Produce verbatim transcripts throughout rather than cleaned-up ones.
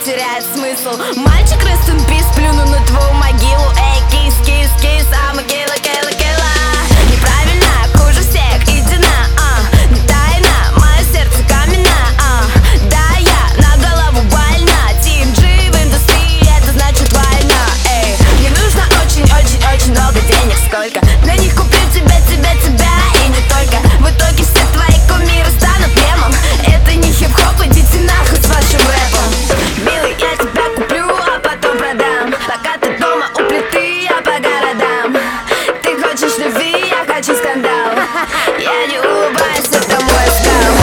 теряет смысл. Мальчик, rest in peace, плюну на твою могилу. Эй, кис, кис, кис, а могила, кила, кила. Неправильно, хуже всех, иди на, а не тайна, мое сердце каменно, а да, я на голову больна. Тим Джи в индустрии, это значит война. Эй, мне нужно очень-очень-очень много денег. Сколько? Для них куплю тебя, тебя, тебя и не только. В итоге все твои кумиры станут мемом. Это не хип-хоп, идите нахуй с вашим рэпом. Милый, я тебя куплю, а потом продам. Пока ты дома у плиты, я по городам. Ты хочешь любви, я хочу скандал. Я не улыбаюсь, это мой стал.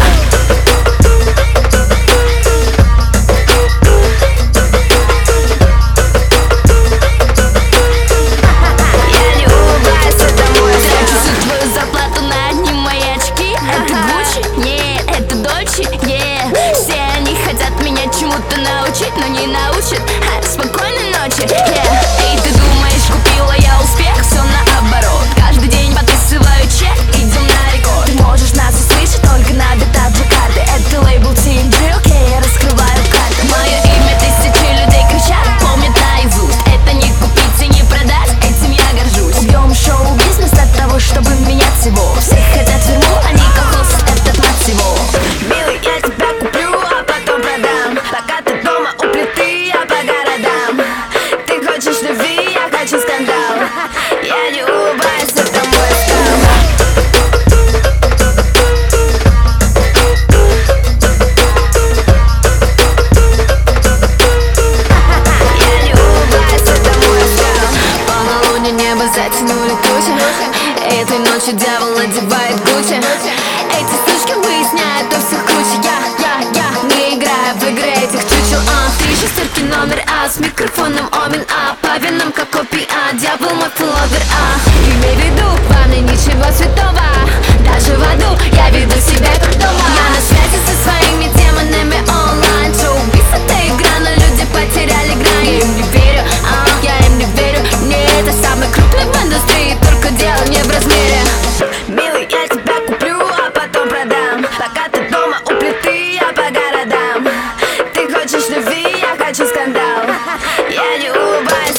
Я не улыбаюсь, это мой стал. Трачу твою зарплату на одни мои очки. Это Гуччи? Нет, это Дольче? Нет. Все они хотят меня чему-то научить, но не научат. Ха, спокойной ночи, yeah. Эй, ты думаешь, купила я успех? Все наоборот. Каждый день подписываю чек, идем на рекорд. Ты можешь нас услышать только на битах Джакарты. Это лейбл Тим Джи, окей, я раскрываю карты. Мое имя тысячи людей кричат, помнят наизусть. Это не купить и не продать, этим я горжусь. Убьем шоу-бизнес от того, чтобы менять всего. Все хотят в тюрьму, они колхоз, этот мать всего. Милый, я тебя куплю, а потом продам. Пока ты дома у плиты, я по городам. Ты хочешь любви, я хочу скандал. Я не улыбаюсь, это мой стал. Я не улыбаюсь, это мой стал. Полнолуние небо затянули тучи. Этой ночью дьявол одевает Гуччи. Эти сучки выясняют у всех круче. Я, я, я не играю в игры этих чучел. А, три шестерки номер А, с микрофоном Омин А, по венам как копи А, дьявол мой фловер А. Имей в виду, в ванной ничего святого. Даже в аду я веду себя как дома. Я на связи со своими демонами онлайн. Шоу-биз это игра, но люди потеряли грань. Я им не верю, а, я им не верю. Не, это самый крупный в индустрии, только дело не в размере. Милый, я тебя куплю, а потом продам. Пока ты дома у плиты, я по городам. Ты хочешь любви, я хочу скандал. Я не улыбаюсь.